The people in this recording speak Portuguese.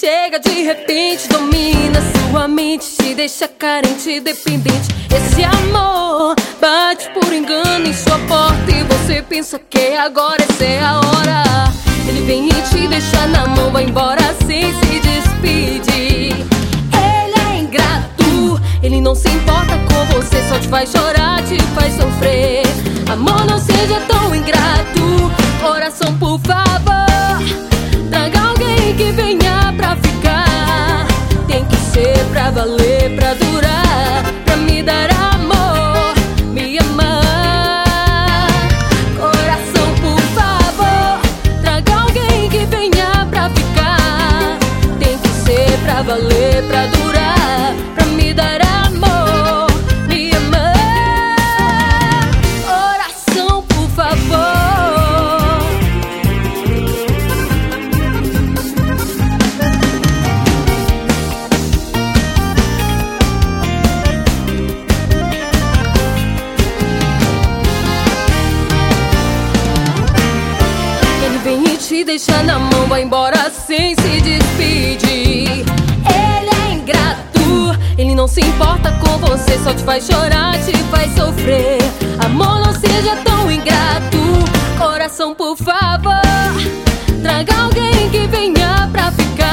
chega de repente, domina sua mente, te deixa carente, dependente. Esse amor bate por engano em sua porta e você pensa que agora essa é a hora. Ele vem e te deixa na mão, vai embora sem se despedir. Ele é ingrato, ele não se importa com você, só te faz chorar, te faz sofrer. Amor, não seja tão ingrato, coração, por favor, traga alguém que venha pra ficar. Tem que ser pra valer, pra durar, pra me dar amor, me amar. Coração, por favor, traga alguém que venha pra ficar. Tem que ser pra valer, pra durar, pra me dar amor, me amar. Coração, por favor. Te deixa na mão, vai embora sem se despedir. Ele é ingrato, ele não se importa com você, só te faz chorar, te faz sofrer. Amor, não seja tão ingrato, coração, por favor, traga alguém que venha pra ficar.